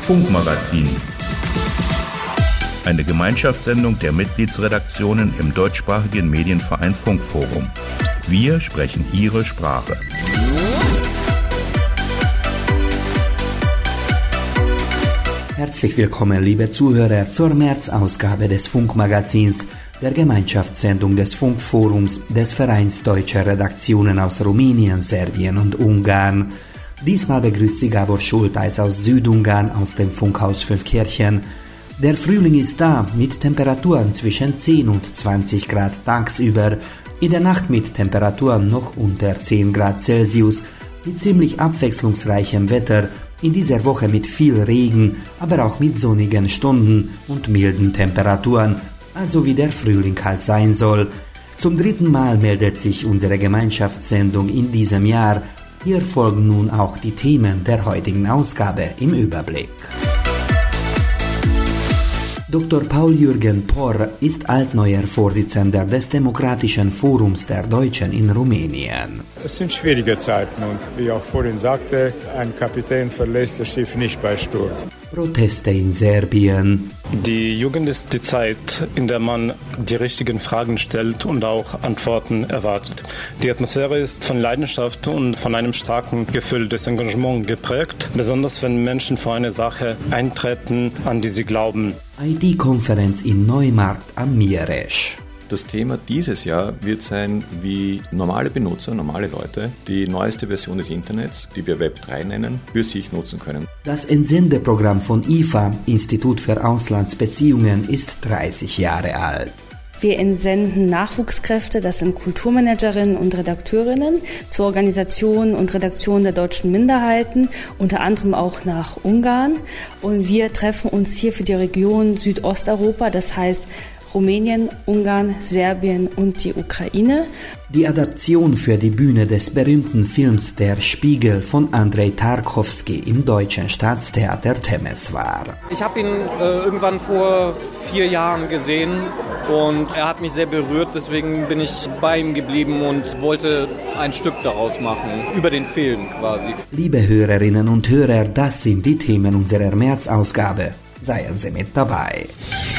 Funkmagazin. Eine Gemeinschaftssendung der Mitgliedsredaktionen im deutschsprachigen Medienverein Funkforum. Wir sprechen Ihre Sprache. Herzlich willkommen, liebe Zuhörer, zur März-Ausgabe des Funkmagazins, der Gemeinschaftssendung des Funkforums des Vereins Deutscher Redaktionen aus Rumänien, Serbien und Ungarn. Diesmal begrüßt Sie Gábor Schultheiss aus Südungarn aus dem Funkhaus Fünfkirchen. Der Frühling ist da, mit Temperaturen zwischen 10 und 20 Grad tagsüber, in der Nacht mit Temperaturen noch unter 10 Grad Celsius, mit ziemlich abwechslungsreichem Wetter, in dieser Woche mit viel Regen, aber auch mit sonnigen Stunden und milden Temperaturen, also wie der Frühling halt sein soll. Zum dritten Mal meldet sich unsere Gemeinschaftssendung in diesem Jahr. Hier folgen nun auch die Themen der heutigen Ausgabe im Überblick. Dr. Paul-Jürgen Por ist altneuer Vorsitzender des Demokratischen Forums der Deutschen in Rumänien. Es sind schwierige Zeiten und wie auch vorhin sagte, ein Kapitän verlässt das Schiff nicht bei Sturm. Proteste in Serbien. Die Jugend ist die Zeit, in der man die richtigen Fragen stellt und auch Antworten erwartet. Die Atmosphäre ist von Leidenschaft und von einem starken Gefühl des Engagements geprägt, besonders wenn Menschen für eine Sache eintreten, an die sie glauben. IT-Konferenz in Neumarkt am Mieresch. Das Thema dieses Jahr wird sein, wie normale Benutzer, normale Leute, die neueste Version des Internets, die wir Web 3 nennen, für sich nutzen können. Das Entsendeprogramm von IFA, Institut für Auslandsbeziehungen, ist 30 Jahre alt. Wir entsenden Nachwuchskräfte, das sind Kulturmanagerinnen und Redakteurinnen, zur Organisation und Redaktion der deutschen Minderheiten, unter anderem auch nach Ungarn. Und wir treffen uns hier für die Region Südosteuropa, das heißt Rumänien, Ungarn, Serbien und die Ukraine. Die Adaption für die Bühne des berühmten Films Der Spiegel von Andrei Tarkovsky im Deutschen Staatstheater Temeswar. Ich habe ihn irgendwann vor 4 Jahren gesehen und er hat mich sehr berührt, deswegen bin ich bei ihm geblieben und wollte ein Stück daraus machen, über den Film quasi. Liebe Hörerinnen und Hörer, das sind die Themen unserer März-Ausgabe. Seien Sie mit dabei.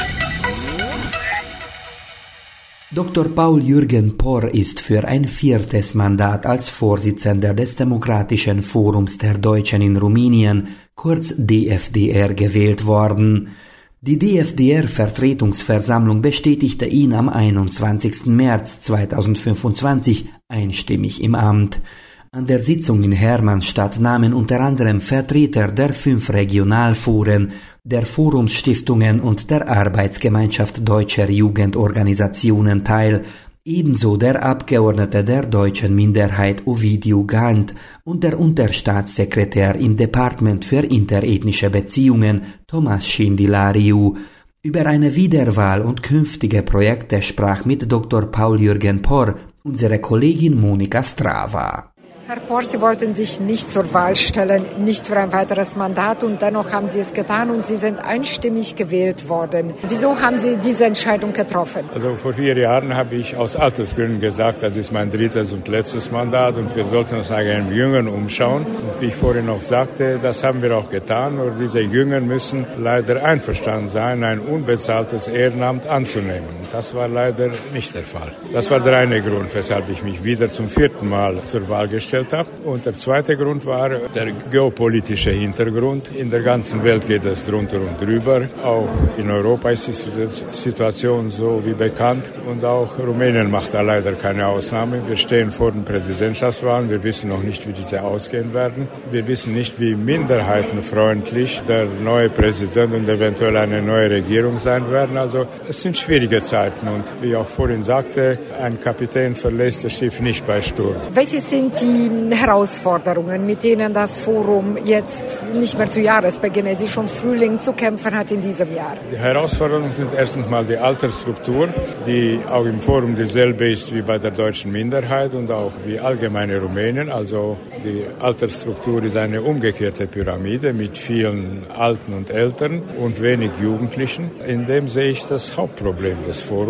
Dr. Paul-Jürgen Por ist für ein 4. Mandat als Vorsitzender des Demokratischen Forums der Deutschen in Rumänien, kurz DFDR, gewählt worden. Die DFDR-Vertretungsversammlung bestätigte ihn am 21. März 2025 einstimmig im Amt. An der Sitzung in Hermannstadt nahmen unter anderem Vertreter der 5 Regionalforen, der Forumsstiftungen und der Arbeitsgemeinschaft deutscher Jugendorganisationen teil, ebenso der Abgeordnete der deutschen Minderheit Ovidiu Gant und der Unterstaatssekretär im Departement für interethnische Beziehungen Thomas Schindilariu. Über eine Wiederwahl und künftige Projekte sprach mit Dr. Paul-Jürgen Por unsere Kollegin Monika Strava. Herr Por, Sie wollten sich nicht zur Wahl stellen, nicht für ein weiteres Mandat und dennoch haben Sie es getan und Sie sind einstimmig gewählt worden. Wieso haben Sie diese Entscheidung getroffen? Also vor 4 Jahren habe ich aus Altersgründen gesagt, das ist mein 3. und letztes Mandat und wir sollten uns nach einem Jüngeren umschauen. Und wie ich vorhin auch sagte, das haben wir auch getan. Nur diese Jüngeren müssen leider einverstanden sein, ein unbezahltes Ehrenamt anzunehmen. Und das war leider nicht der Fall. Das war der eine Grund, weshalb ich mich wieder zum 4. Mal zur Wahl gestellt habe. Und der zweite Grund war der geopolitische Hintergrund. In der ganzen Welt geht es drunter und drüber. Auch in Europa ist die Situation so wie bekannt. Und auch Rumänien macht da leider keine Ausnahme. Wir stehen vor den Präsidentschaftswahlen. Wir wissen noch nicht, wie diese ausgehen werden. Wir wissen nicht, wie minderheitenfreundlich der neue Präsident und eventuell eine neue Regierung sein werden. Also es sind schwierige Zeiten. Und wie ich auch vorhin sagte, ein Kapitän verlässt das Schiff nicht bei Sturm. Welche sind die Herausforderungen, mit denen das Forum jetzt nicht mehr zu Jahresbeginn, es ist schon Frühling, zu kämpfen hat in diesem Jahr? Die Herausforderungen sind erstens mal die Altersstruktur, die auch im Forum dieselbe ist wie bei der deutschen Minderheit und auch wie allgemeine Rumänien. Also die Altersstruktur ist eine umgekehrte Pyramide mit vielen Alten und Älteren und wenig Jugendlichen. In dem sehe ich das Hauptproblem des Forums.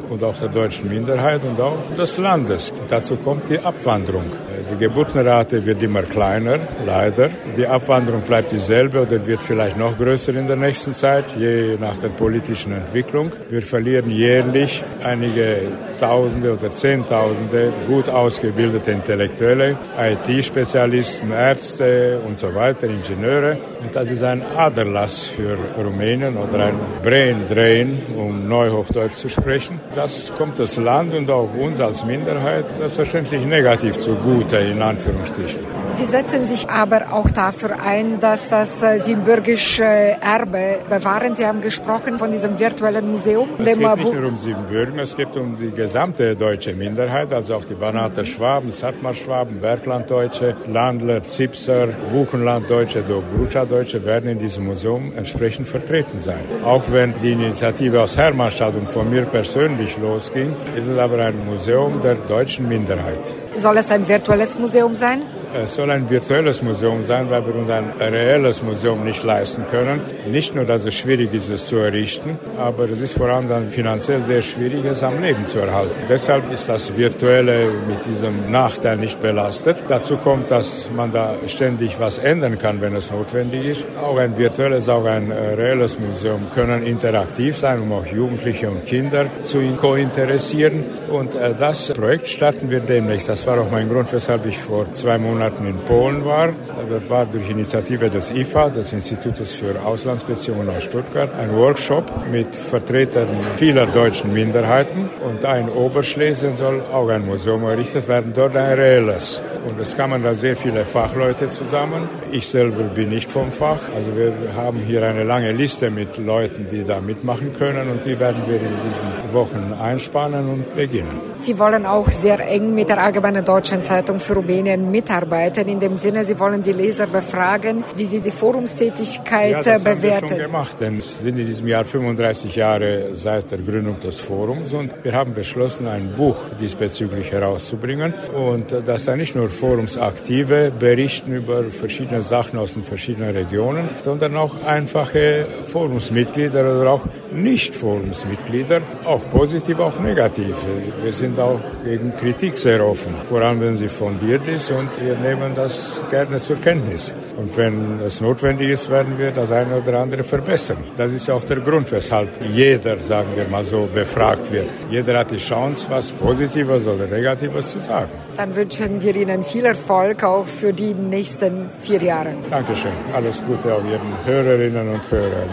und auch der deutschen Minderheit und auch des Landes. Und dazu kommt die Abwanderung. Die Geburtenrate wird immer kleiner, leider. Die Abwanderung bleibt dieselbe oder wird vielleicht noch größer in der nächsten Zeit, je nach der politischen Entwicklung. Wir verlieren jährlich einige Tausende oder Zehntausende gut ausgebildete Intellektuelle, IT-Spezialisten, Ärzte und so weiter, Ingenieure. Und das ist ein Aderlass für Rumänien oder ein Braindrehen, um Neuhochdeutsch zu sprechen. Das kommt das Land und auch uns als Minderheit selbstverständlich negativ zugute, in Anführungsstrichen. Sie setzen sich aber auch dafür ein, dass das siebenbürgische Erbe bewahren. Sie haben gesprochen von diesem virtuellen Museum. Es geht nicht nur um Siebenbürgen, es geht um die gesamte deutsche Minderheit, also auch die Banater Schwaben, Sattmar-Schwaben, Berglanddeutsche, Landler, Zipser, Buchenlanddeutsche, Dobrudscha-Deutsche werden in diesem Museum entsprechend vertreten sein. Auch wenn die Initiative aus Hermannstadt und von mir persönlich losging, ist es aber ein Museum der deutschen Minderheit. Soll es ein virtuelles Museum sein? Es soll ein virtuelles Museum sein, weil wir uns ein reelles Museum nicht leisten können. Nicht nur, dass es schwierig ist, es zu errichten, aber es ist vor allem dann finanziell sehr schwierig, es am Leben zu erhalten. Deshalb ist das Virtuelle mit diesem Nachteil nicht belastet. Dazu kommt, dass man da ständig was ändern kann, wenn es notwendig ist. Auch ein virtuelles, auch ein reelles Museum können interaktiv sein, um auch Jugendliche und Kinder zu kointeressieren. Und das Projekt starten wir demnächst. Das war auch mein Grund, weshalb ich vor 2 Monaten in Polen war. Das war durch Initiative des IFA, des Institutes für Auslandsbeziehungen aus Stuttgart, ein Workshop mit Vertretern vieler deutschen Minderheiten. Und da in Oberschlesien soll auch ein Museum errichtet werden, dort ein reelles. Und es kamen da sehr viele Fachleute zusammen. Ich selber bin nicht vom Fach. Also wir haben hier eine lange Liste mit Leuten, die da mitmachen können. Und die werden wir in diesen Wochen einspannen und beginnen. Sie wollen auch sehr eng mit der Allgemeinen Deutschen Zeitung für Rumänien mitarbeiten. In dem Sinne, Sie wollen die Leser befragen, wie sie die Forumstätigkeit bewerten. Ja, das haben wir schon gemacht, denn es sind in diesem Jahr 35 Jahre seit der Gründung des Forums und wir haben beschlossen, ein Buch diesbezüglich herauszubringen und dass da nicht nur Forumsaktive berichten über verschiedene Sachen aus den verschiedenen Regionen, sondern auch einfache Forumsmitglieder oder auch Nicht-Forumsmitglieder, auch positiv, auch negativ. Wir sind auch gegen Kritik sehr offen, vor allem wenn sie fundiert ist und wir nehmen das gerne zur Kenntnis. Und wenn es notwendig ist, werden wir das eine oder andere verbessern. Das ist ja auch der Grund, weshalb jeder, sagen wir mal so, befragt wird. Jeder hat die Chance, was Positives oder Negatives zu sagen. Dann wünschen wir Ihnen viel Erfolg auch für die nächsten 4 Jahre. Dankeschön. Alles Gute auch Ihren Hörerinnen und Hörern.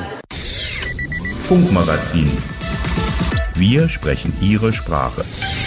Funkmagazin. Wir sprechen Ihre Sprache.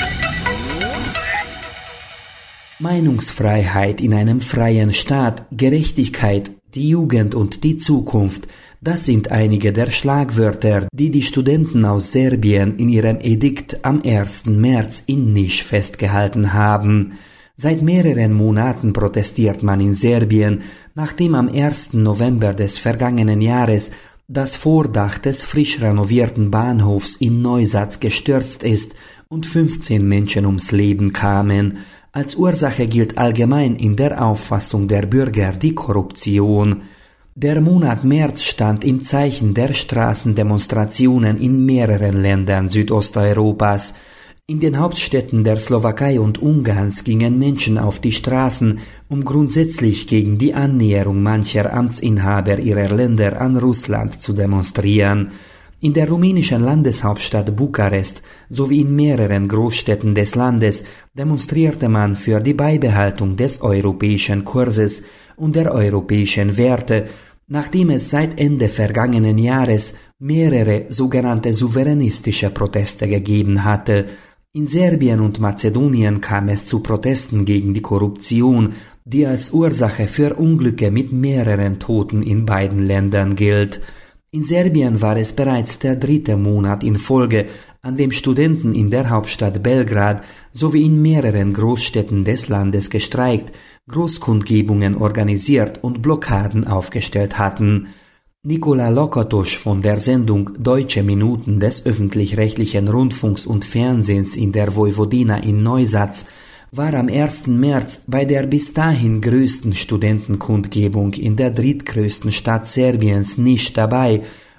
Meinungsfreiheit in einem freien Staat, Gerechtigkeit, die Jugend und die Zukunft, das sind einige der Schlagwörter, die die Studenten aus Serbien in ihrem Edikt am 1. März in Niš festgehalten haben. Seit mehreren Monaten protestiert man in Serbien, nachdem am 1. November des vergangenen Jahres das Vordach des frisch renovierten Bahnhofs in Neusatz gestürzt ist und 15 Menschen ums Leben kamen. Als Ursache gilt allgemein in der Auffassung der Bürger die Korruption. Der Monat März stand im Zeichen der Straßendemonstrationen in mehreren Ländern Südosteuropas. In den Hauptstädten der Slowakei und Ungarns gingen Menschen auf die Straßen, um grundsätzlich gegen die Annäherung mancher Amtsinhaber ihrer Länder an Russland zu demonstrieren. In der rumänischen Landeshauptstadt Bukarest sowie in mehreren Großstädten des Landes demonstrierte man für die Beibehaltung des europäischen Kurses und der europäischen Werte, nachdem es seit Ende vergangenen Jahres mehrere sogenannte souveränistische Proteste gegeben hatte. In Serbien und Mazedonien kam es zu Protesten gegen die Korruption, die als Ursache für Unglücke mit mehreren Toten in beiden Ländern gilt. In Serbien war es bereits der 3. Monat in Folge, an dem Studenten in der Hauptstadt Belgrad sowie in mehreren Großstädten des Landes gestreikt, Großkundgebungen organisiert und Blockaden aufgestellt hatten. Nikola Lokotosch von der Sendung Deutsche Minuten des öffentlich-rechtlichen Rundfunks und Fernsehens in der Vojvodina in Neusatz war am 1. März bei der bis dahin größten Studentenkundgebung in der drittgrößten Stadt Serbiens nicht dabei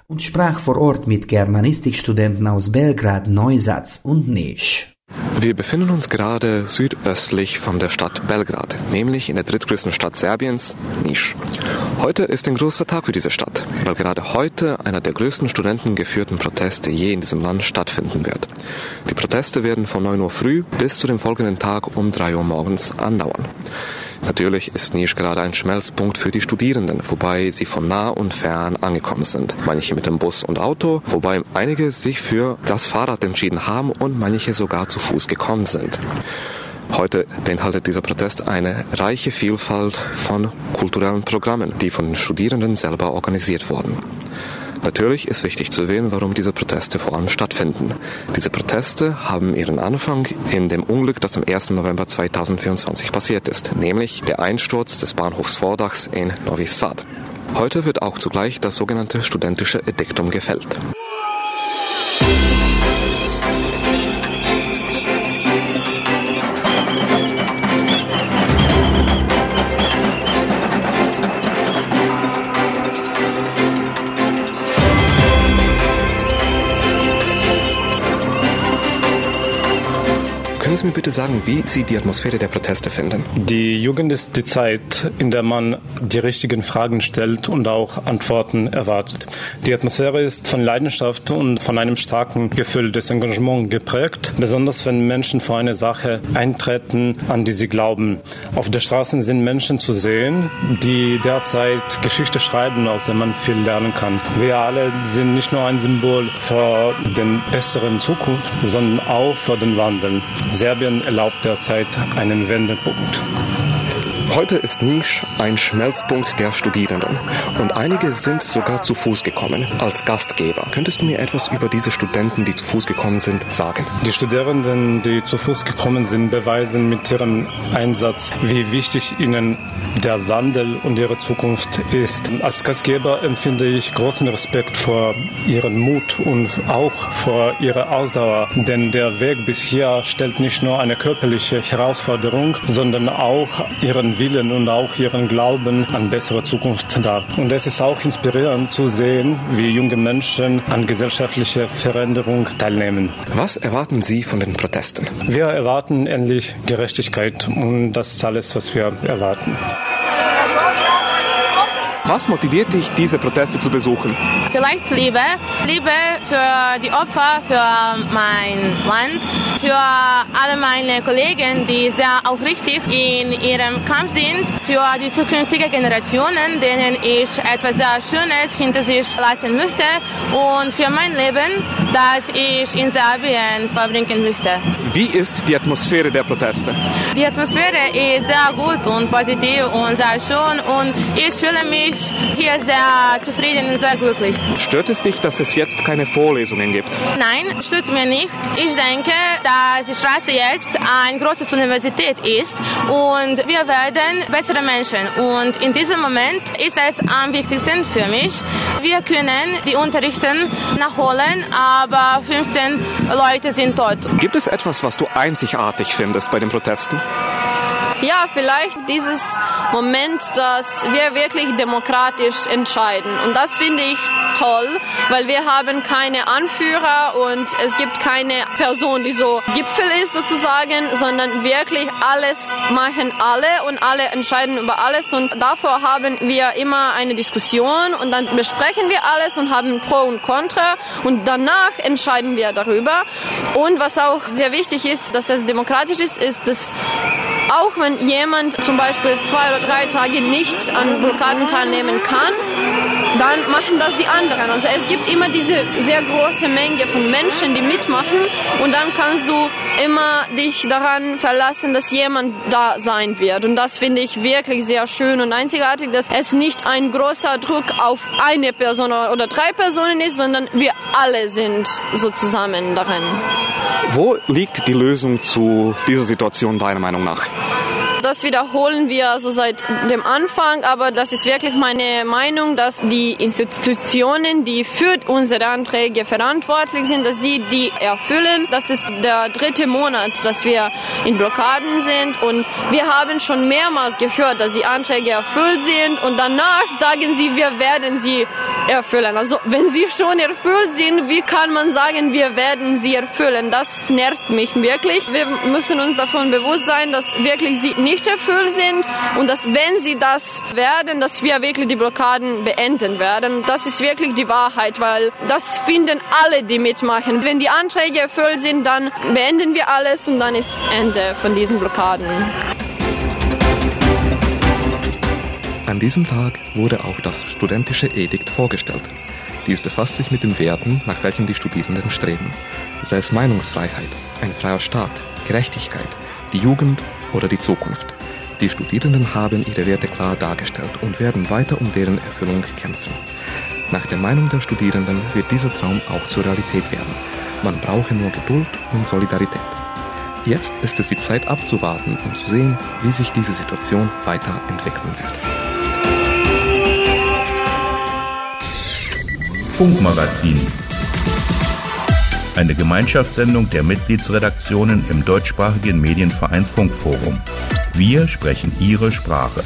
und sprach vor Ort mit Germanistikstudenten aus Belgrad, Neusatz und Niš. Wir befinden uns gerade südöstlich von der Stadt Belgrad, nämlich in der drittgrößten Stadt Serbiens, Niš. Heute ist ein großer Tag für diese Stadt, weil gerade heute einer der größten studentengeführten Proteste je in diesem Land stattfinden wird. Die Proteste werden von 9 Uhr früh bis zu dem folgenden Tag um 3 Uhr morgens andauern. Natürlich ist Niš gerade ein Schmelzpunkt für die Studierenden, wobei sie von nah und fern angekommen sind. Manche mit dem Bus und Auto, wobei einige sich für das Fahrrad entschieden haben und manche sogar zu Fuß gekommen sind. Heute beinhaltet dieser Protest eine reiche Vielfalt von kulturellen Programmen, die von den Studierenden selber organisiert wurden. Natürlich ist wichtig zu erwähnen, warum diese Proteste vor allem stattfinden. Diese Proteste haben ihren Anfang in dem Unglück, das am 1. November 2024 passiert ist, nämlich der Einsturz des Bahnhofs Vordachs in Novi Sad. Heute wird auch zugleich das sogenannte studentische Ediktum gefällt. Können Sie mir bitte sagen, wie Sie die Atmosphäre der Proteste finden? Die Jugend ist die Zeit, in der man die richtigen Fragen stellt und auch Antworten erwartet. Die Atmosphäre ist von Leidenschaft und von einem starken Gefühl des Engagements geprägt, besonders wenn Menschen für eine Sache eintreten, an die sie glauben. Auf der Straße sind Menschen zu sehen, die derzeit Geschichte schreiben, aus der man viel lernen kann. Wir alle sind nicht nur ein Symbol für den besseren Zukunft, sondern auch für den Wandel. Serbien erlaubt derzeit einen Wendepunkt. Heute ist Niš ein Schmelzpunkt der Studierenden und einige sind sogar zu Fuß gekommen als Gastgeber. Könntest du mir etwas über diese Studenten, die zu Fuß gekommen sind, sagen? Die Studierenden, die zu Fuß gekommen sind, beweisen mit ihrem Einsatz, wie wichtig ihnen der Wandel und ihre Zukunft ist. Als Gastgeber empfinde ich großen Respekt vor ihren Mut und auch vor ihrer Ausdauer, denn der Weg bis hier stellt nicht nur eine körperliche Herausforderung, sondern auch ihren Willen und auch ihren Glauben an bessere Zukunft dar. Und es ist auch inspirierend zu sehen, wie junge Menschen an gesellschaftlicher Veränderung teilnehmen. Was erwarten Sie von den Protesten? Wir erwarten endlich Gerechtigkeit und das ist alles, was wir erwarten. Was motiviert dich, diese Proteste zu besuchen? Vielleicht Liebe. Liebe für die Opfer, für mein Land, für alle meine Kollegen, die sehr aufrichtig in ihrem Kampf sind, für die zukünftigen Generationen, denen ich etwas sehr Schönes hinter sich lassen möchte und für mein Leben, das ich in Serbien verbringen möchte. Wie ist die Atmosphäre der Proteste? Die Atmosphäre ist sehr gut und positiv und sehr schön und ich fühle mich hier sehr zufrieden und sehr glücklich. Stört es dich, dass es jetzt keine Vorlesungen gibt? Nein, stört mir nicht. Ich denke, dass die Straße jetzt eine große Universität ist und wir werden bessere Menschen. Und in diesem Moment ist es am wichtigsten für mich. Wir können die Unterrichten nachholen, aber 15 Leute sind tot. Gibt es etwas, was du einzigartig findest bei den Protesten? Ja, vielleicht dieses Moment, dass wir wirklich demokratisch entscheiden. Und das finde ich toll, weil wir haben keine Anführer und es gibt keine Person, die so Gipfel ist sozusagen, sondern wirklich alles machen alle und alle entscheiden über alles. Und davor haben wir immer eine Diskussion und dann besprechen wir alles und haben Pro und Contra und danach entscheiden wir darüber. Und was auch sehr wichtig ist, dass es demokratisch ist, ist, dass auch wenn jemand zum Beispiel 2 oder 3 Tage nicht an Blockaden teilnehmen kann, dann machen das die anderen. Also es gibt immer diese sehr große Menge von Menschen, die mitmachen und dann kannst du immer dich daran verlassen, dass jemand da sein wird. Und das finde ich wirklich sehr schön und einzigartig, dass es nicht ein großer Druck auf eine Person oder 3 Personen ist, sondern wir alle sind so zusammen darin. Wo liegt die Lösung zu dieser Situation deiner Meinung nach? Das wiederholen wir so seit dem Anfang, aber das ist wirklich meine Meinung, dass die Institutionen, die für unsere Anträge verantwortlich sind, dass sie die erfüllen. Das ist der 3. Monat, dass wir in Blockaden sind und wir haben schon mehrmals gehört, dass die Anträge erfüllt sind und danach sagen sie, wir werden sie erfüllen. Also wenn sie schon erfüllt sind, wie kann man sagen, wir werden sie erfüllen? Das nervt mich wirklich. Wir müssen uns davon bewusst sein, dass wirklich sie nicht erfüllt sind und dass, wenn sie das werden, dass wir wirklich die Blockaden beenden werden. Das ist wirklich die Wahrheit, weil das finden alle, die mitmachen. Wenn die Anträge erfüllt sind, dann beenden wir alles und dann ist Ende von diesen Blockaden. An diesem Tag wurde auch das studentische Edikt vorgestellt. Dies befasst sich mit den Werten, nach welchen die Studierenden streben. Sei es Meinungsfreiheit, ein freier Staat, Gerechtigkeit, die Jugend oder die Zukunft. Die Studierenden haben ihre Werte klar dargestellt und werden weiter um deren Erfüllung kämpfen. Nach der Meinung der Studierenden wird dieser Traum auch zur Realität werden. Man brauche nur Geduld und Solidarität. Jetzt ist es die Zeit abzuwarten und zu sehen, wie sich diese Situation weiterentwickeln wird. Funkmagazin. Eine Gemeinschaftssendung der Mitgliedsredaktionen im deutschsprachigen Medienverein Funkforum. Wir sprechen Ihre Sprache.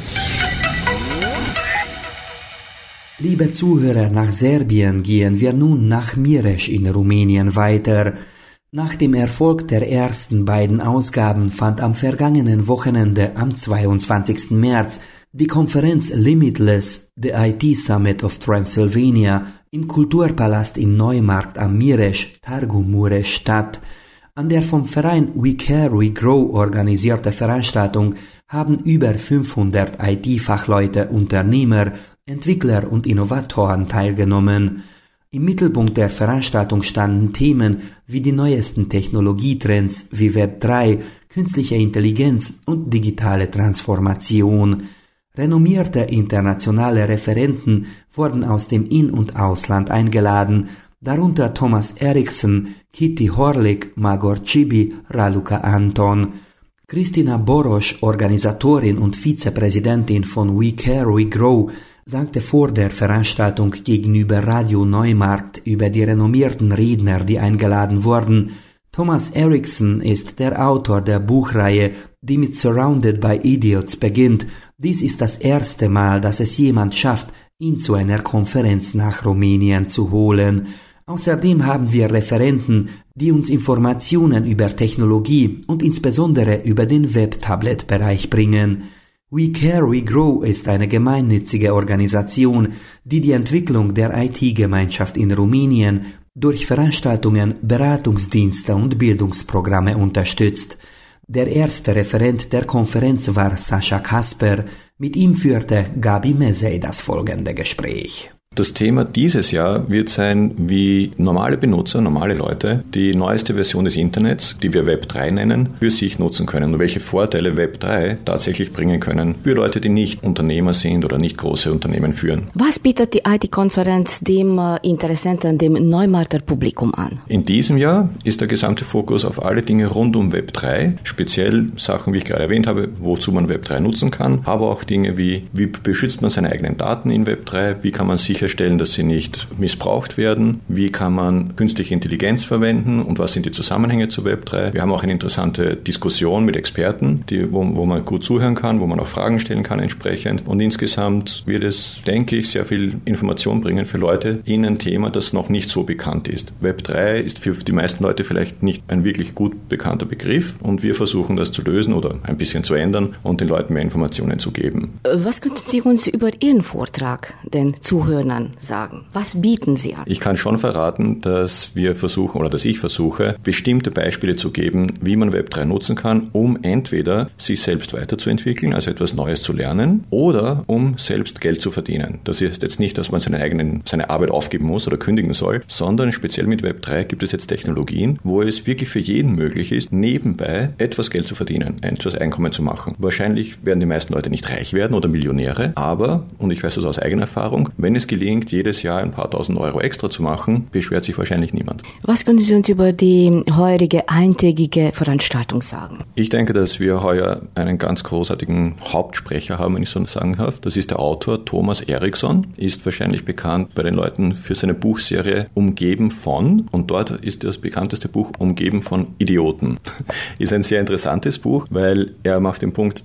Liebe Zuhörer, nach Serbien gehen wir nun nach Mireș in Rumänien weiter. Nach dem Erfolg der ersten beiden Ausgaben fand am vergangenen Wochenende am 22. März die Konferenz Limitless, the IT Summit of Transylvania, im Kulturpalast in Neumarkt am Mireș, Târgu Mureș statt. An der vom Verein We Care, We Grow organisierte Veranstaltung haben über 500 IT-Fachleute, Unternehmer, Entwickler und Innovatoren teilgenommen. Im Mittelpunkt der Veranstaltung standen Themen wie die neuesten Technologietrends wie Web3, künstliche Intelligenz und digitale Transformation. Renommierte internationale Referenten wurden aus dem In- und Ausland eingeladen, darunter Thomas Eriksson, Kitty Horlik, Magor Cibi, Raluca Anton. Kristina Boros, Organisatorin und Vizepräsidentin von We Care, We Grow, sagte vor der Veranstaltung gegenüber Radio Neumarkt über die renommierten Redner, die eingeladen wurden. Thomas Eriksson ist der Autor der Buchreihe, die mit Surrounded by Idiots beginnt. Dies ist das erste Mal, dass es jemand schafft, ihn zu einer Konferenz nach Rumänien zu holen. Außerdem haben wir Referenten, die uns Informationen über Technologie und insbesondere über den Web-Tablet-Bereich bringen. We Care, We Grow ist eine gemeinnützige Organisation, die die Entwicklung der IT-Gemeinschaft in Rumänien durch Veranstaltungen, Beratungsdienste und Bildungsprogramme unterstützt. Der erste Referent der Konferenz war Sascha Kasper. Mit ihm führte Gabi Mezey das folgende Gespräch. Das Thema dieses Jahr wird sein, wie normale Benutzer, normale Leute, die neueste Version des Internets, die wir Web3 nennen, für sich nutzen können und welche Vorteile Web3 tatsächlich bringen können für Leute, die nicht Unternehmer sind oder nicht große Unternehmen führen. Was bietet die IT-Konferenz dem Interessenten, dem Neumarkter Publikum an? In diesem Jahr ist der gesamte Fokus auf alle Dinge rund um Web3, speziell Sachen, wie ich gerade erwähnt habe, wozu man Web3 nutzen kann, aber auch Dinge wie beschützt man seine eigenen Daten in Web3, wie kann man sicherstellen, dass sie nicht missbraucht werden, wie kann man künstliche Intelligenz verwenden und was sind die Zusammenhänge zu Web3. Wir haben auch eine interessante Diskussion mit Experten, wo man gut zuhören kann, wo man auch Fragen stellen kann entsprechend und insgesamt wird es, denke ich, sehr viel Information bringen für Leute in ein Thema, das noch nicht so bekannt ist. Web3 ist für die meisten Leute vielleicht nicht ein wirklich gut bekannter Begriff und wir versuchen das zu lösen oder ein bisschen zu ändern und den Leuten mehr Informationen zu geben. Was könnten Sie uns über Ihren Vortrag den Zuhörern sagen? Was bieten Sie an? Ich kann schon verraten, dass ich versuche, bestimmte Beispiele zu geben, wie man Web3 nutzen kann, um entweder sich selbst weiterzuentwickeln, also etwas Neues zu lernen, oder um selbst Geld zu verdienen. Das ist jetzt nicht, dass man seine Arbeit aufgeben muss oder kündigen soll, sondern speziell mit Web3 gibt es jetzt Technologien, wo es wirklich für jeden möglich ist, nebenbei etwas Geld zu verdienen, etwas Einkommen zu machen. Wahrscheinlich werden die meisten Leute nicht reich werden oder Millionäre, aber, und ich weiß das aus eigener Erfahrung, wenn es gelingt, jedes Jahr ein paar tausend Euro extra zu machen, beschwert sich wahrscheinlich niemand. Was können Sie uns über die heurige eintägige Veranstaltung sagen? Ich denke, dass wir heuer einen ganz großartigen Hauptsprecher haben, wenn ich so sagen darf. Das ist der Autor Thomas Eriksson, ist wahrscheinlich bekannt bei den Leuten für seine Buchserie Umgeben von, und dort ist das bekannteste Buch Umgeben von Idioten. Ist ein sehr interessantes Buch, weil er macht den Punkt, dass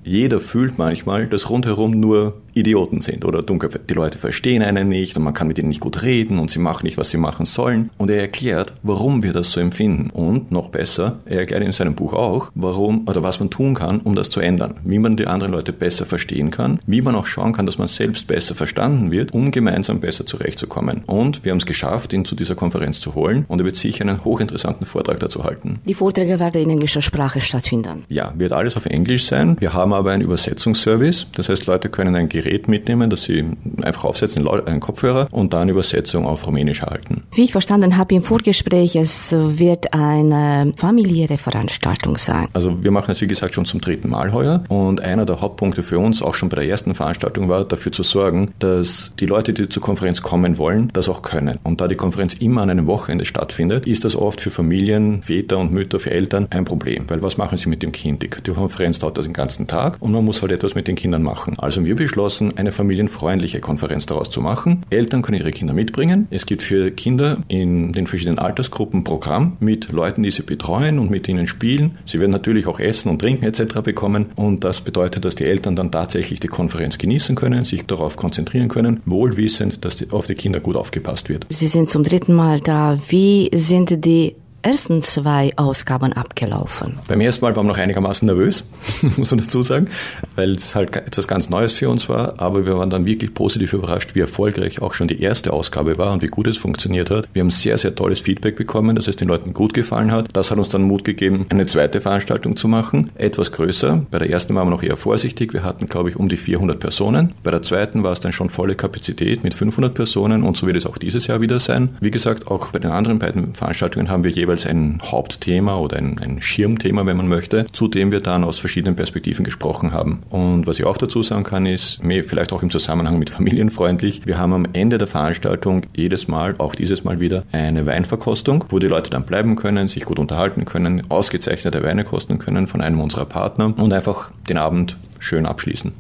jeder fühlt manchmal, dass rundherum nur Idioten sind oder dunkel. Die Leute verstehen einen nicht und man kann mit ihnen nicht gut reden und sie machen nicht, was sie machen sollen. Und er erklärt, warum wir das so empfinden. Und noch besser, er erklärt in seinem Buch auch, warum oder was man tun kann, um das zu ändern. Wie man die anderen Leute besser verstehen kann, wie man auch schauen kann, dass man selbst besser verstanden wird, um gemeinsam besser zurechtzukommen. Und wir haben es geschafft, ihn zu dieser Konferenz zu holen und er wird sicher einen hochinteressanten Vortrag dazu halten. Die Vorträge werden in englischer Sprache stattfinden? Ja, wird alles auf Englisch sein. Wir haben aber einen Übersetzungsservice. Das heißt, Leute können ein Gerät mitnehmen, das sie einfach aufsetzen, einen Kopfhörer und dann Übersetzung auf Rumänisch erhalten. Wie ich verstanden habe im Vorgespräch, es wird eine familiäre Veranstaltung sein. Also wir machen es, wie gesagt, schon zum 3. Mal heuer und einer der Hauptpunkte für uns, auch schon bei der ersten Veranstaltung, war, dafür zu sorgen, dass die Leute, die zur Konferenz kommen wollen, das auch können. Und da die Konferenz immer an einem Wochenende stattfindet, ist das oft für Familien, Väter und Mütter, für Eltern ein Problem. Weil was machen sie mit dem Kind? Die Konferenz dauert den ganzen Tag und man muss halt etwas mit den Kindern machen. Also haben wir beschlossen, eine familienfreundliche Konferenz daraus zu machen. Eltern können ihre Kinder mitbringen. Es gibt für Kinder in den verschiedenen Altersgruppen ein Programm mit Leuten, die sie betreuen und mit ihnen spielen. Sie werden natürlich auch Essen und Trinken etc. bekommen und das bedeutet, dass die Eltern dann tatsächlich die Konferenz genießen können, sich darauf konzentrieren können, wohlwissend, dass auf die Kinder gut aufgepasst wird. Sie sind zum 3. Mal da. Wie sind die ersten 2 Ausgaben abgelaufen? Beim ersten Mal waren wir noch einigermaßen nervös, muss man dazu sagen, weil es halt etwas ganz Neues für uns war, aber wir waren dann wirklich positiv überrascht, wie erfolgreich auch schon die erste Ausgabe war und wie gut es funktioniert hat. Wir haben sehr, sehr tolles Feedback bekommen, dass es den Leuten gut gefallen hat. Das hat uns dann Mut gegeben, eine zweite Veranstaltung zu machen, etwas größer. Bei der ersten waren wir noch eher vorsichtig, wir hatten, glaube ich, um die 400 Personen. Bei der zweiten war es dann schon volle Kapazität mit 500 Personen und so wird es auch dieses Jahr wieder sein. Wie gesagt, auch bei den anderen beiden Veranstaltungen haben wir jeweils ein Hauptthema oder ein Schirmthema, wenn man möchte, zu dem wir dann aus verschiedenen Perspektiven gesprochen haben. Und was ich auch dazu sagen kann, ist, vielleicht auch im Zusammenhang mit familienfreundlich, wir haben am Ende der Veranstaltung jedes Mal, auch dieses Mal wieder, eine Weinverkostung, wo die Leute dann bleiben können, sich gut unterhalten können, ausgezeichnete Weine kosten können von einem unserer Partner und einfach den Abend schön abschließen.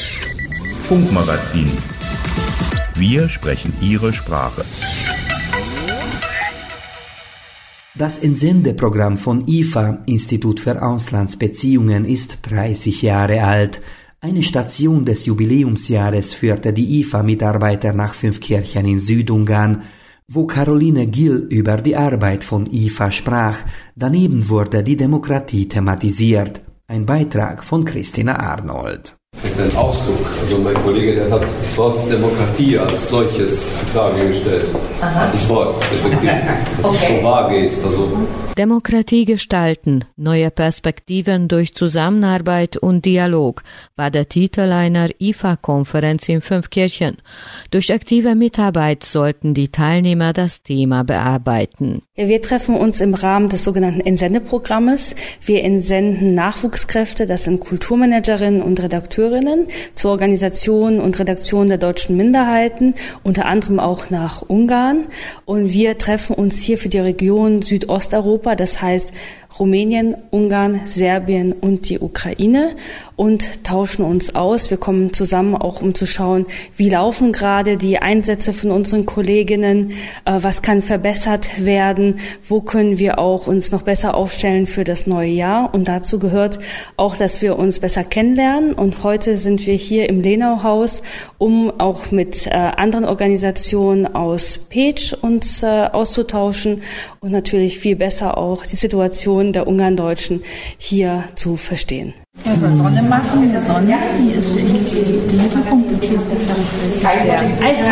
Funkmagazin. Wir sprechen Ihre Sprache. Das Entsendeprogramm von IFA, Institut für Auslandsbeziehungen, ist 30 Jahre alt. Eine Station des Jubiläumsjahres führte die IFA-Mitarbeiter nach 5 Kirchen in Südungarn, wo Caroline Gill über die Arbeit von IFA sprach. Daneben wurde die Demokratie thematisiert. Ein Beitrag von Christina Arnold. Ein Ausdruck. Also mein Kollege, der hat das Wort Demokratie als solches in Frage gestellt. Aha. Das Wort, das okay. So vage ist. Also. Demokratie gestalten, neue Perspektiven durch Zusammenarbeit und Dialog war der Titel einer IFA-Konferenz in 5 Kirchen. Durch aktive Mitarbeit sollten die Teilnehmer das Thema bearbeiten. Wir treffen uns im Rahmen des sogenannten Entsendeprogrammes. Wir entsenden Nachwuchskräfte, das sind Kulturmanagerinnen und Redakteurinnen, zur Organisation und Redaktion der deutschen Minderheiten, unter anderem auch nach Ungarn. Und wir treffen uns hier für die Region Südosteuropa, das heißt Rumänien, Ungarn, Serbien und die Ukraine und tauschen uns aus. Wir kommen zusammen auch, um zu schauen, wie laufen gerade die Einsätze von unseren Kolleginnen, was kann verbessert werden, wo können wir auch uns noch besser aufstellen für das neue Jahr. Und dazu gehört auch, dass wir uns besser kennenlernen. Und heute sind wir hier im Lenauhaus, um auch mit anderen Organisationen aus Pécs uns auszutauschen und natürlich viel besser auch die Situation der Ungarndeutschen hier zu verstehen. Also Sonne machen, eine Sonne, die ist der Mittelpunkt und hier ist der Stern.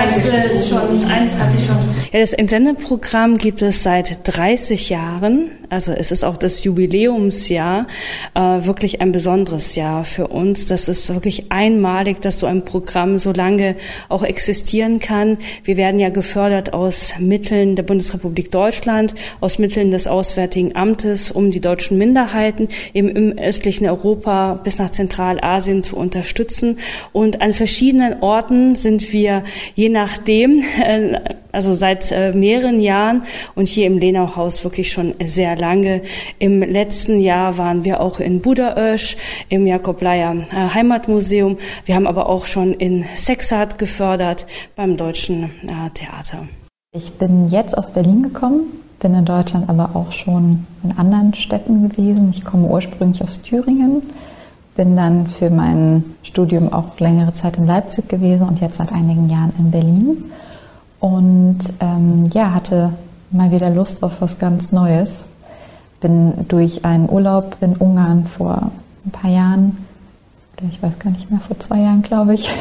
Eins hat sie schon. Ja, das Entsendeprogramm gibt es seit 30 Jahren. Also es ist auch das Jubiläumsjahr, wirklich ein besonderes Jahr für uns. Das ist wirklich einmalig, dass so ein Programm so lange auch existieren kann. Wir werden ja gefördert aus Mitteln der Bundesrepublik Deutschland, aus Mitteln des Auswärtigen Amtes, um die deutschen Minderheiten im östlichen Europa bis nach Zentralasien zu unterstützen. Und an verschiedenen Orten sind wir je nachdem, also seit mehreren Jahren und hier im Lenauhaus wirklich schon sehr lange. Im letzten Jahr waren wir auch in Budaörs, im Jakob Leyher Heimatmuseum. Wir haben aber auch schon in Sexart gefördert beim Deutschen Theater. Ich bin jetzt aus Berlin gekommen, bin in Deutschland aber auch schon in anderen Städten gewesen. Ich komme ursprünglich aus Thüringen bin dann für mein Studium auch längere Zeit in Leipzig gewesen und jetzt seit einigen Jahren in Berlin. Und hatte mal wieder Lust auf was ganz Neues. Bin durch einen Urlaub in Ungarn vor ein paar Jahren, oder ich weiß gar nicht mehr, vor 2 Jahren, glaube ich,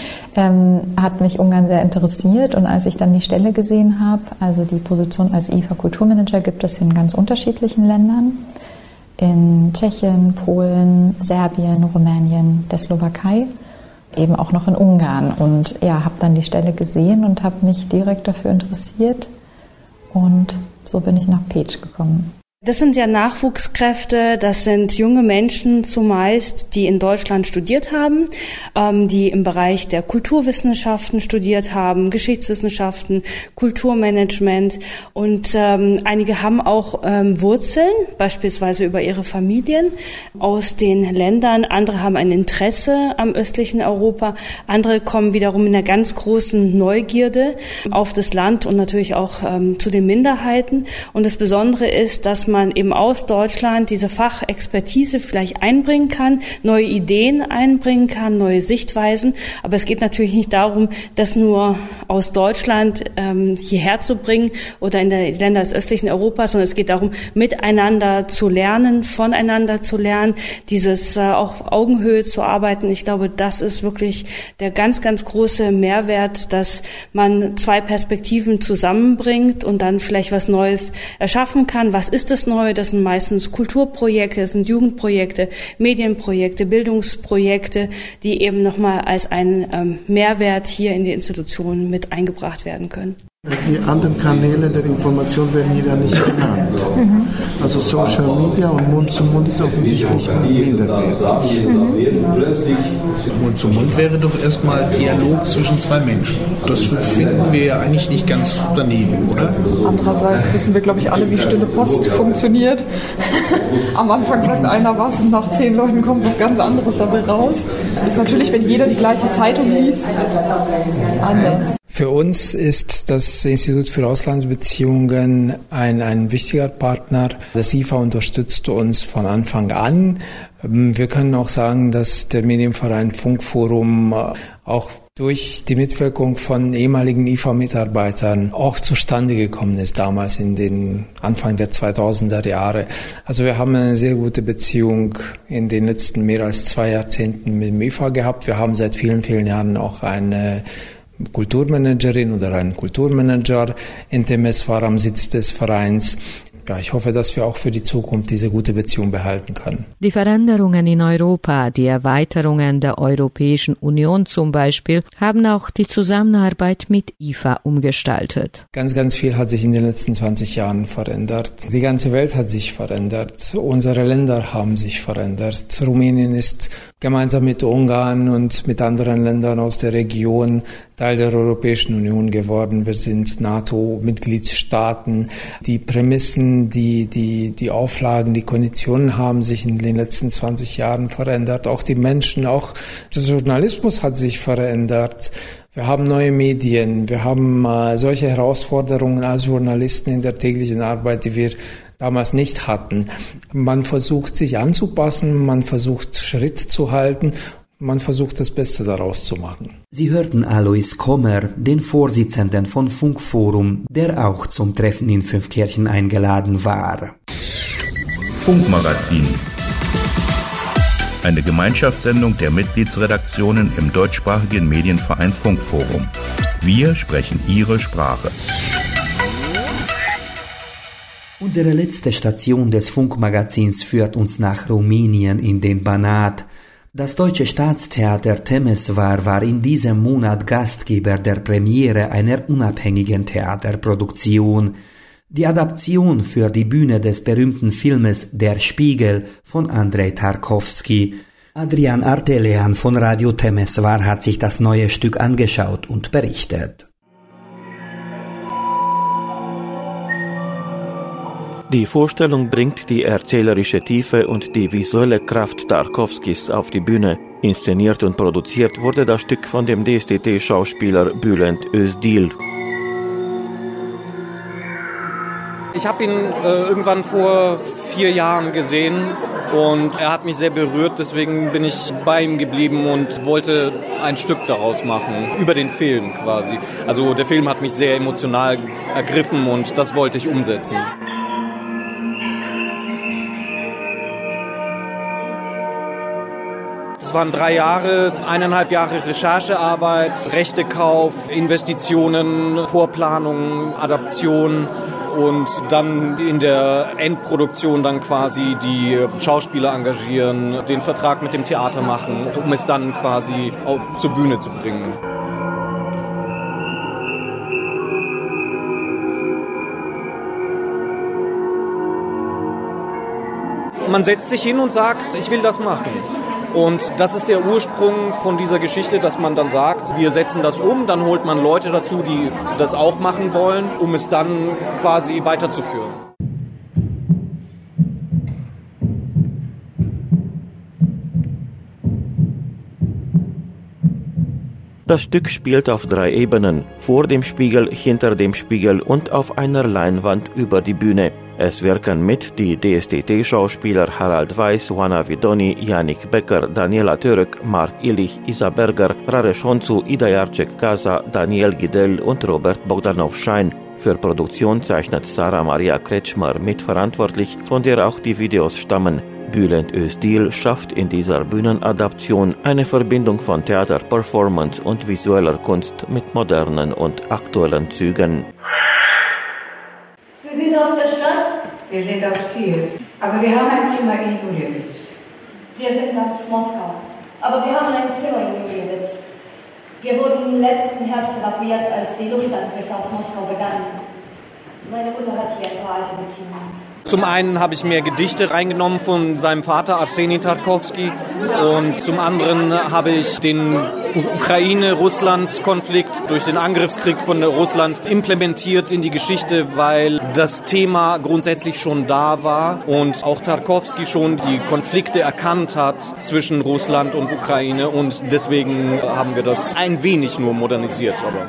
hat mich Ungarn sehr interessiert. Und als ich dann die Stelle gesehen habe, also die Position als IFA-Kulturmanager gibt es in ganz unterschiedlichen Ländern. In Tschechien, Polen, Serbien, Rumänien, der Slowakei, eben auch noch in Ungarn. Und habe dann die Stelle gesehen und habe mich direkt dafür interessiert. Und so bin ich nach Pécs gekommen. Das sind ja Nachwuchskräfte, das sind junge Menschen zumeist, die in Deutschland studiert haben, die im Bereich der Kulturwissenschaften studiert haben, Geschichtswissenschaften, Kulturmanagement und einige haben auch Wurzeln, beispielsweise über ihre Familien aus den Ländern. Andere haben ein Interesse am östlichen Europa, andere kommen wiederum in einer ganz großen Neugierde auf das Land und natürlich auch zu den Minderheiten. Und das Besondere ist, dass man eben aus Deutschland diese Fachexpertise vielleicht einbringen kann, neue Ideen einbringen kann, neue Sichtweisen. Aber es geht natürlich nicht darum, das nur aus Deutschland hierher zu bringen oder in die Länder des östlichen Europas, sondern es geht darum, miteinander zu lernen, voneinander zu lernen, dieses auch auf Augenhöhe zu arbeiten. Ich glaube, das ist wirklich der ganz, ganz große Mehrwert, dass man 2 Perspektiven zusammenbringt und dann vielleicht was Neues erschaffen kann. Was ist das Neue? Das sind meistens Kulturprojekte, das sind Jugendprojekte, Medienprojekte, Bildungsprojekte, die eben nochmal als ein Mehrwert hier in die Institutionen mit eingebracht werden können. Die anderen Kanäle der Information werden hier ja nicht genannt. Also Social Media und Mund zu Mund ist offensichtlich minderwertig. Mund zu Mund wäre doch erstmal Dialog zwischen 2 Menschen. Das finden wir ja eigentlich nicht ganz daneben, oder? Andererseits wissen wir, glaube ich, alle, wie stille Post funktioniert. Am Anfang sagt einer was und nach 10 Leuten kommt was ganz anderes dabei raus. Das ist natürlich, wenn jeder die gleiche Zeitung liest, anders. Für uns ist das Institut für Auslandsbeziehungen ein wichtiger Partner. Das IFA unterstützt uns von Anfang an. Wir können auch sagen, dass der Medienverein Funkforum auch durch die Mitwirkung von ehemaligen IFA-Mitarbeitern auch zustande gekommen ist, damals in den Anfang der 2000er Jahre. Also wir haben eine sehr gute Beziehung in den letzten mehr als 2 Jahrzehnten mit dem IFA gehabt. Wir haben seit vielen, vielen Jahren auch eine Kulturmanagerin oder einen Kulturmanager in Temeswar am Sitz des Vereins. Ja, ich hoffe, dass wir auch für die Zukunft diese gute Beziehung behalten können. Die Veränderungen in Europa, die Erweiterungen der Europäischen Union zum Beispiel, haben auch die Zusammenarbeit mit IFA umgestaltet. Ganz, ganz viel hat sich in den letzten 20 Jahren verändert. Die ganze Welt hat sich verändert. Unsere Länder haben sich verändert. Rumänien ist gemeinsam mit Ungarn und mit anderen Ländern aus der Region Teil der Europäischen Union geworden. Wir sind NATO-Mitgliedstaaten. Die Prämissen, die Auflagen, die Konditionen haben sich in den letzten 20 Jahren verändert. Auch die Menschen, auch der Journalismus hat sich verändert. Wir haben neue Medien. Wir haben solche Herausforderungen als Journalisten in der täglichen Arbeit, die wir damals nicht hatten. Man versucht, sich anzupassen. Man versucht, Schritt zu halten. Man versucht, das Beste daraus zu machen. Sie hörten Alois Kommer, den Vorsitzenden von Funkforum, der auch zum Treffen in Fünfkirchen eingeladen war. Funkmagazin. Eine Gemeinschaftssendung der Mitgliedsredaktionen im deutschsprachigen Medienverein Funkforum. Wir sprechen Ihre Sprache. Unsere letzte Station des Funkmagazins führt uns nach Rumänien in den Banat. Das Deutsche Staatstheater Temeswar war in diesem Monat Gastgeber der Premiere einer unabhängigen Theaterproduktion. Die Adaption für die Bühne des berühmten Filmes Der Spiegel von Andrei Tarkowski. Adrian Artelean von Radio Temeswar hat sich das neue Stück angeschaut und berichtet. Die Vorstellung bringt die erzählerische Tiefe und die visuelle Kraft Tarkowskis auf die Bühne. Inszeniert und produziert wurde das Stück von dem DSDT-Schauspieler Bülent Özdil. Ich habe ihn irgendwann vor 4 Jahren gesehen und er hat mich sehr berührt, deswegen bin ich bei ihm geblieben und wollte ein Stück daraus machen, über den Film quasi. Also der Film hat mich sehr emotional ergriffen und das wollte ich umsetzen. Es waren 3 Jahre, 1,5 Jahre Recherchearbeit, Rechtekauf, Investitionen, Vorplanung, Adaption und dann in der Endproduktion dann quasi die Schauspieler engagieren, den Vertrag mit dem Theater machen, um es dann quasi auch zur Bühne zu bringen. Man setzt sich hin und sagt, ich will das machen. Und das ist der Ursprung von dieser Geschichte, dass man dann sagt, wir setzen das um, dann holt man Leute dazu, die das auch machen wollen, um es dann quasi weiterzuführen. Das Stück spielt auf 3 Ebenen, vor dem Spiegel, hinter dem Spiegel und auf einer Leinwand über die Bühne. Es wirken mit die DSDT-Schauspieler Harald Weiß, Juana Vidoni, Yannick Becker, Daniela Török, Mark Illich, Isa Berger, Raresh Honzu, Ida Jarczyk-Kaza, Daniel Gidel und Robert Bogdanow-Schein. Für Produktion zeichnet Sarah Maria Kretschmer mitverantwortlich, von der auch die Videos stammen. Bülent Özdil schafft in dieser Bühnenadaption eine Verbindung von Theater, Performance und visueller Kunst mit modernen und aktuellen Zügen. Sie sind aus der Stadt? Wir sind aus Kiew. Aber wir haben ein Zimmer in Juljewitz. Wir sind aus Moskau. Aber wir haben ein Zimmer in Juljewitz. Wir wurden letzten Herbst evakuiert, als die Luftangriffe auf Moskau begannen. Meine Mutter hat hier ein paar alte Beziehungen. Zum einen habe ich mehr Gedichte reingenommen von seinem Vater Arseni Tarkowski und zum anderen habe ich den Ukraine-Russland-Konflikt durch den Angriffskrieg von Russland implementiert in die Geschichte, weil das Thema grundsätzlich schon da war und auch Tarkowski schon die Konflikte erkannt hat zwischen Russland und Ukraine und deswegen haben wir das ein wenig nur modernisiert. Aber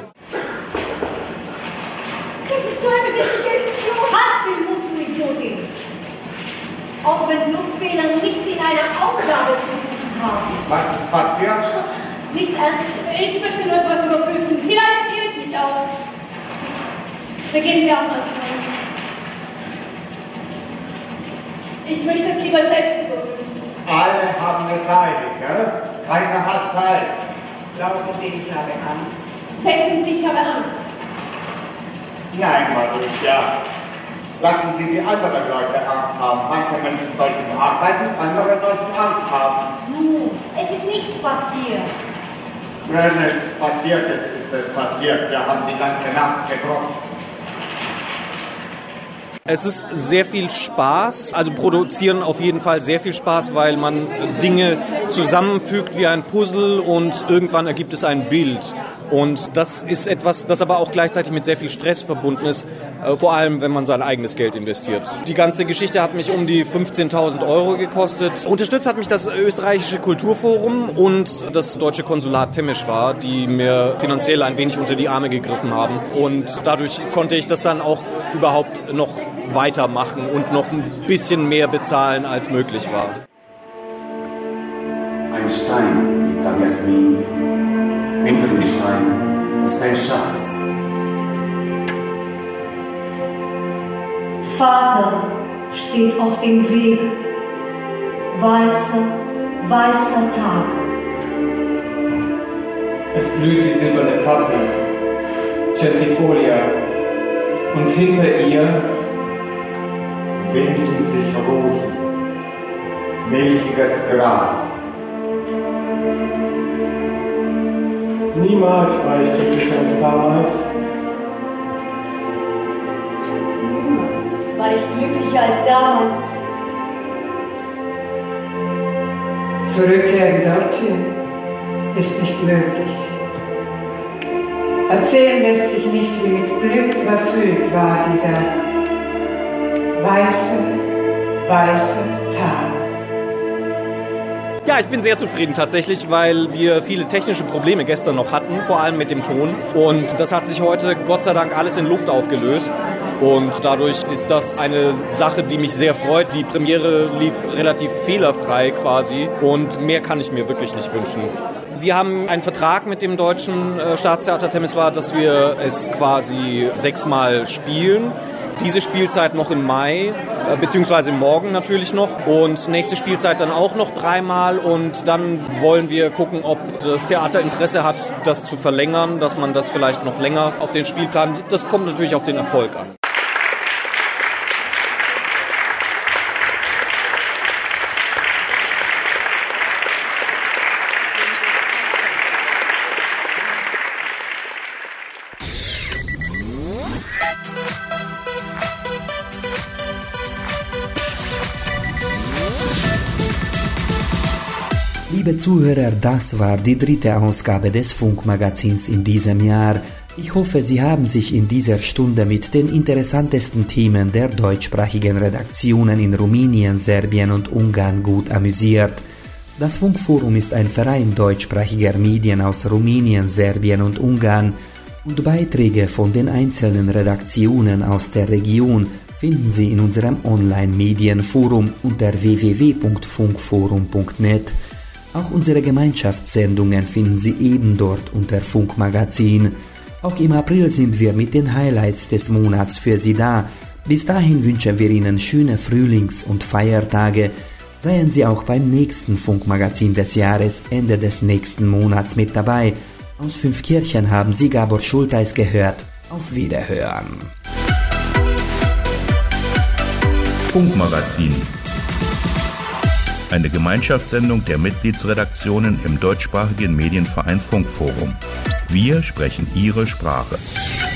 auch mit Flugfehlern nichts in einer Aufgabe zu suchen haben. Was passiert? Nichts Ernstes. Ich möchte nur etwas überprüfen. Vielleicht irre ich mich auch. Beginnen wir am Anfang. Ich möchte es lieber selbst überprüfen. Alle haben eine Zeit, gell? Keiner hat Zeit. Glauben Sie, ich habe Angst? Denken Sie, ich habe Angst? Nein, Madus, ja. Lassen Sie die anderen Leute Angst haben. Manche Menschen sollten arbeiten, andere sollten Angst haben. Nun, es ist nichts passiert. Wenn es passiert ist, ist es passiert. Wir haben die ganze Nacht gebraucht. Es ist sehr viel Spaß, also produzieren auf jeden Fall sehr viel Spaß, weil man Dinge zusammenfügt wie ein Puzzle und irgendwann ergibt es ein Bild. Und das ist etwas, das aber auch gleichzeitig mit sehr viel Stress verbunden ist, vor allem wenn man sein eigenes Geld investiert. Die ganze Geschichte hat mich um die 15.000 € gekostet. Unterstützt hat mich das österreichische Kulturforum und das deutsche Konsulat Temeschwar, die mir finanziell ein wenig unter die Arme gegriffen haben. Und dadurch konnte ich das dann auch überhaupt noch weitermachen und noch ein bisschen mehr bezahlen, als möglich war. Ein Stein liegt am Jasmin. Unter dem Stein ist ein Schatz. Vater steht auf dem Weg. Weißer Tag. Es blüht die silberne Pappel, Centifolia, und hinter ihr winden sich Rosen, milchiges Gras. Niemals war ich glücklicher als damals. Niemals war ich glücklicher als damals. Zurückkehren dorthin ist nicht möglich. Erzählen lässt sich nicht, wie mit Glück überfüllt war dieser weiße Tag. Ja, ich bin sehr zufrieden tatsächlich, weil wir viele technische Probleme gestern noch hatten, vor allem mit dem Ton. Und das hat sich heute Gott sei Dank alles in Luft aufgelöst. Und dadurch ist das eine Sache, die mich sehr freut. Die Premiere lief relativ fehlerfrei quasi und mehr kann ich mir wirklich nicht wünschen. Wir haben einen Vertrag mit dem Deutschen Staatstheater Temeswar, dass wir es quasi 6-mal spielen. Diese Spielzeit noch im Mai, beziehungsweise morgen natürlich noch. Und nächste Spielzeit dann auch noch 3-mal. Und dann wollen wir gucken, ob das Theater Interesse hat, das zu verlängern, dass man das vielleicht noch länger auf den Spielplan. Das kommt natürlich auf den Erfolg an. Liebe Zuhörer, das war die 3. Ausgabe des Funkmagazins in diesem Jahr. Ich hoffe, Sie haben sich in dieser Stunde mit den interessantesten Themen der deutschsprachigen Redaktionen in Rumänien, Serbien und Ungarn gut amüsiert. Das Funkforum ist ein Verein deutschsprachiger Medien aus Rumänien, Serbien und Ungarn und Beiträge von den einzelnen Redaktionen aus der Region finden Sie in unserem Online-Medienforum unter www.funkforum.net. Auch unsere Gemeinschaftssendungen finden Sie eben dort unter Funkmagazin. Auch im April sind wir mit den Highlights des Monats für Sie da. Bis dahin wünschen wir Ihnen schöne Frühlings- und Feiertage. Seien Sie auch beim nächsten Funkmagazin des Jahres Ende des nächsten Monats mit dabei. Aus Fünfkirchen haben Sie Gabor Schulteis gehört. Auf Wiederhören. Funkmagazin. Eine Gemeinschaftssendung der Mitgliedsredaktionen im deutschsprachigen Medienverein Funkforum. Wir sprechen Ihre Sprache.